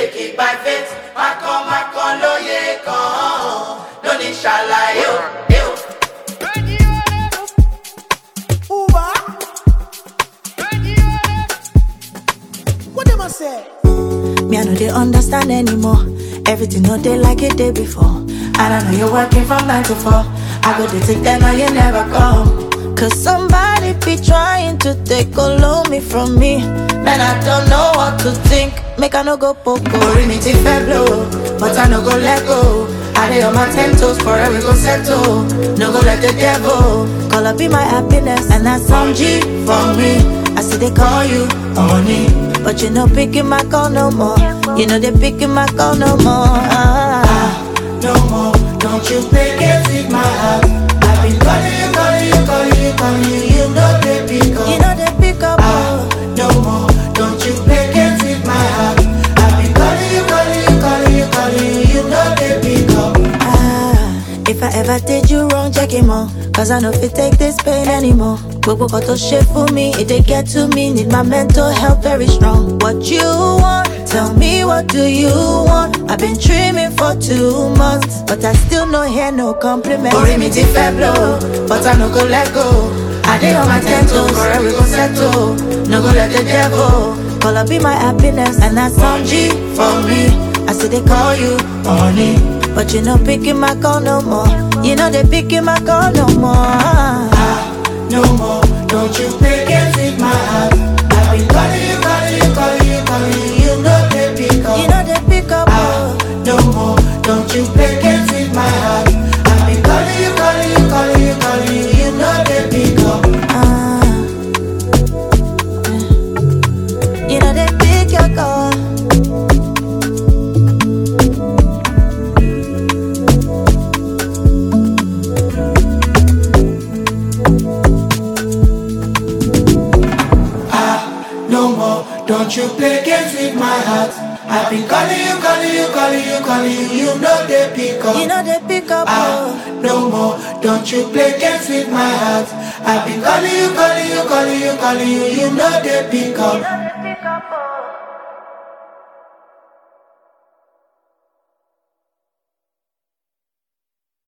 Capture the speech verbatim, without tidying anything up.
take it by faith. Makon, makon, lóye kan. No ní ṣàlàyé o. What them I say? Me, I know they understand anymore. Everything no they like it day before. And I know you're working from nine to four. I go to take that now you never come. Cause somebody be trying to take all of me from me. Man, I don't know what to think. Make I no go poco. Orí mi ti fẹ́ blow, but I no go let go. I dey on my ten toes, forever we go settle. No go let the devil Call up be my happiness. And that's some G for me. I see they call you Honey, but you no picking my call no more. You know they picking my call no more. Ah. no more. Don't you play games with my heart. I've been calling you, calling you, calling you, calling you. You know they pick up. You know they pick up. Ah, no more. Don't you play games with my heart. I've been calling you, calling you, calling you, calling you. You know they pick up. Ah, if I ever did you wrong, check him out. Cause I know if it take this pain anymore. Gbogbo kan tó ṣe fún mi, it they get to me. Need my mental health very strong. What you want? Tell me what do you want? I've been dreaming for two months, but I still no hear no compliment. Orí mi ti fẹ́ blow, but I no go let go. I dey on my ten toes, forever we go settle. No go let the devil Call up be my happiness, and that's some G for me. I see they call you Honey, but you no picking my call no more. You know they picking my call no more. ah, no more. Don't you play games with my heart. I've been calling you, calling you, calling you, calling you. You know they pick up. You know they pick up. Ah, no more. Don't you play games with my heart. I've been calling you, calling you, calling you, calling you. You know they pick up. Ah. You know they pick your call. No more, don't you play games with my heart. I've been calling you, calling you, calling you, calling you. You know they pick up. You know they pick up. Ah, no more, don't you play games with my heart. I've been calling you, calling you, calling you, calling you. You know they pick up.